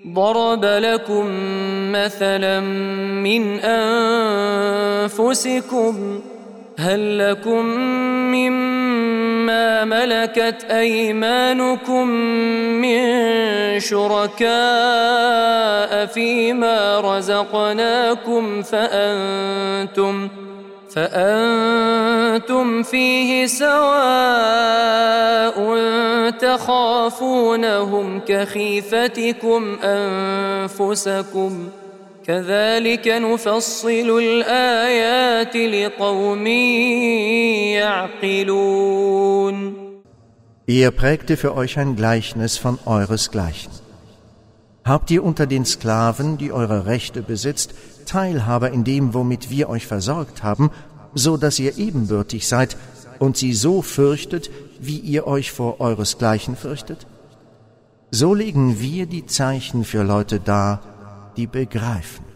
ضرب لكم مثلا من أنفسكم هل لكم مما ملكت أيمانكم من شركاء فيما رزقناكم فأنتم فيه سواء تخافونهم كخيفتكم أنفسكم كذلك نفصل الآيات لقوم يعقلون. Er prägte für euch ein Gleichnis von euresgleichen. Habt ihr unter den Sklaven, die eure Rechte besitzt, Teilhaber in dem, womit wir euch versorgt haben, so dass ihr ebenbürtig seid und sie so fürchtet, wie ihr euch vor euresgleichen fürchtet? So legen wir die Zeichen für Leute dar, die begreifen.